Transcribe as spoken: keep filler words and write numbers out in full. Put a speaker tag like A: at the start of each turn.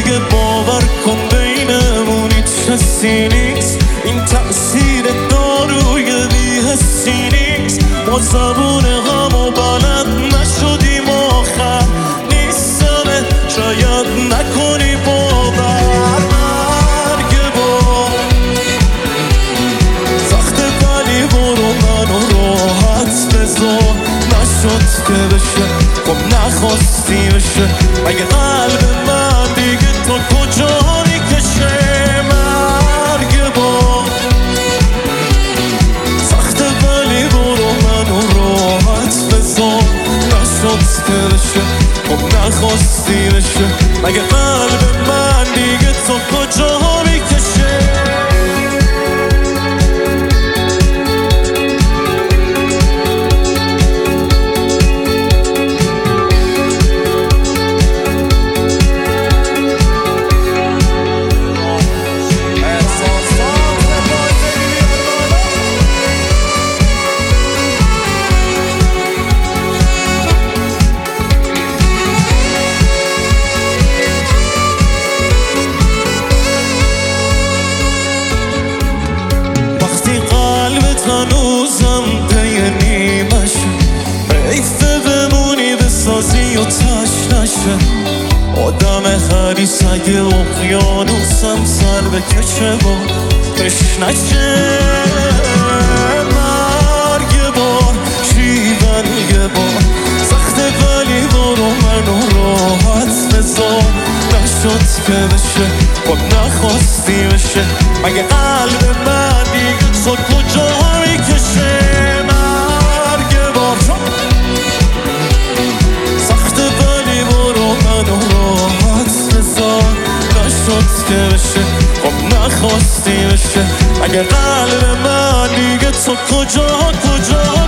A: دیگه باور کن بینمون هیچ حسی نیست، این تأثیر داروی بی‌حسی نیست. ما زبون همو بلد نشدیم آخر نیستمه، شاید نکنی باور. مرگ با سخته ولی برو منو راحت بذار، نشد که بشه خب نخواستی بشه، مگه قلب من دیگه تا کجا میکشه. مرگ با سخته ولی برو منو راحت بذار، نشد که بشه خب نخواستی بشه، مگه قلب من دیگه تا کجا میکشه. هنوزم پی نیمش ریفه بمونی بسازی و تش نشه، آدم خریس اگه اقیانوسم سر بکشه با تشنشه. مرگ بار شیون یه بار سخته ولی برو منو راحت بذار، نشد که بشه خب نخواستی بشه، مگه قلب من دیگه تو کجا میکشه. مرگ بار سخته ولی برو منو راحت بذار، نشد که بشه خب نخواستی بشه، مگه قلب من دیگه تو کجا کجا